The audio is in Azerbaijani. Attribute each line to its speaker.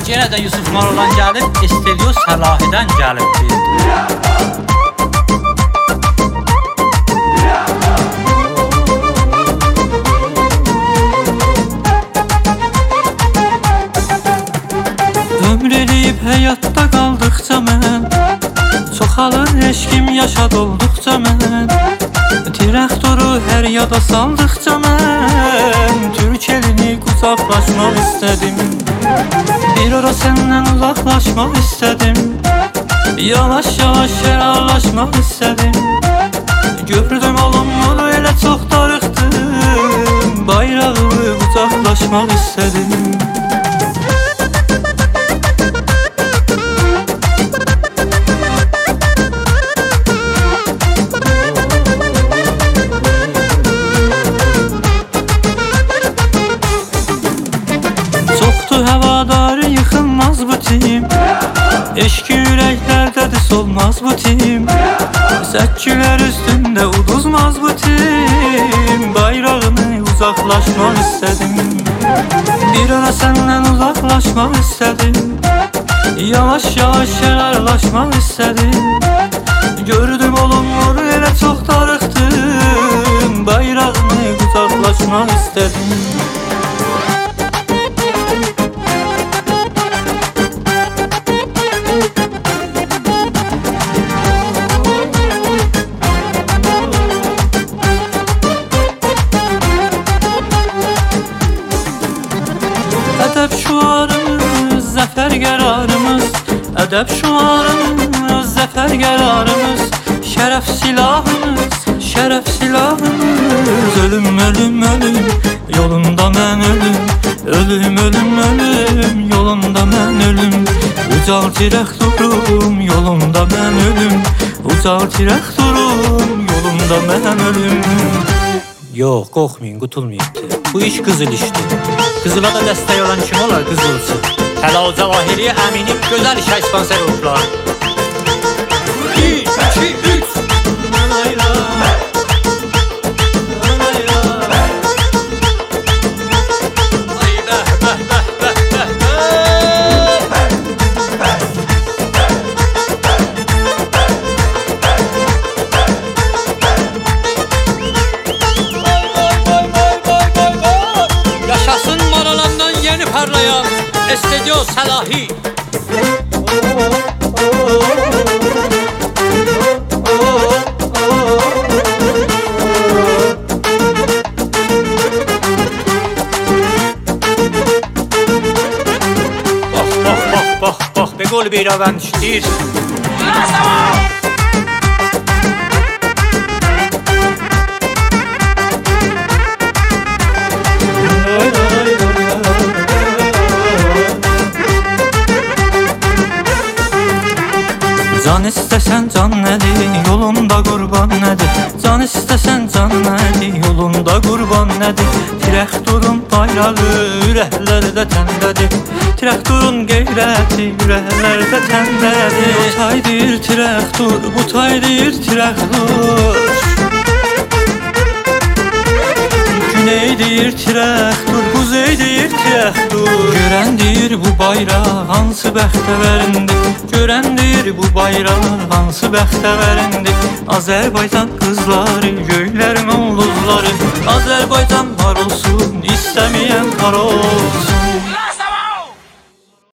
Speaker 1: yenə də Yusuf Molladan gəlib, Estedio Salahidən gəlibdir.
Speaker 2: Ömür eləyib həyatda qaldıqca mən, çoxalır eşkim yaşa dolduqca mən, traktoru hər yada saldıqca mən, Türk elini qucaqlaşmaq istədim. Bir ara səndən uzaqlaşmaq istədim, yavaş-yavaş yaralaşmaq istədim. Gördüm olumlu elə çox darıxdım, bayrağımı qucaqlaşmaq istədim. Həvadarı yıxılmaz bu tim, eşki ürəklərdədir solmaz bu tim, səkkülər üstündə uduzmaz bu tim. Bayrağını uzaqlaşmaq istədim, bir ara səndən uzaqlaşmaq istədim, yavaş-yavaş yaralaşmaq istədim. Gördüm olumlu elə çox darıxdım, bayrağını uzaqlaşmaq istədim. Ədəb şuarımız, zəfər qərarımız, ədəb şuarımız, zəfər qərarımız, şərəf silahımız, şərəf silahımız. Ölüm, ölüm, ölüm, yolunda mən ölüm, ölüm, ölüm, ölüm, yolunda mən ölüm. Ucal traktorum, yolunda mən ölüm, ucal traktorum, yolunda mən ölüm.
Speaker 1: Yox, qorxmayın, qutulmayıbdır. Bu iş qızıl işdir. Qızıla da dəstək olan kim olar? Qızılçı. Hələ o Cavahiriyə əminib gözəl işə sponsor olublar. 1, 2, 3. Parlayan Estedio Salahi. Bax, be qol bir avən işləyir.
Speaker 2: Can istəsən can nədir, yolunda qurban nədir? Can istəsən can nədir, yolunda qurban nədir? Traktorun bayrağı ürəklərdə təndədir, traktorun qeyrəti ürəklərdə təndədir. O tay deyir traktor, bu tay deyir traktor, güney deyir traktor, kuzey deyir traktor. Görən deyir bu bayraq hansı bəxtəvərindir, görən deyir bu bayraq hansı bəxtəvərindir. Azərbaycan qızları, göylərin ulduzları, Azərbaycan var olsun, istəməyən var olsun.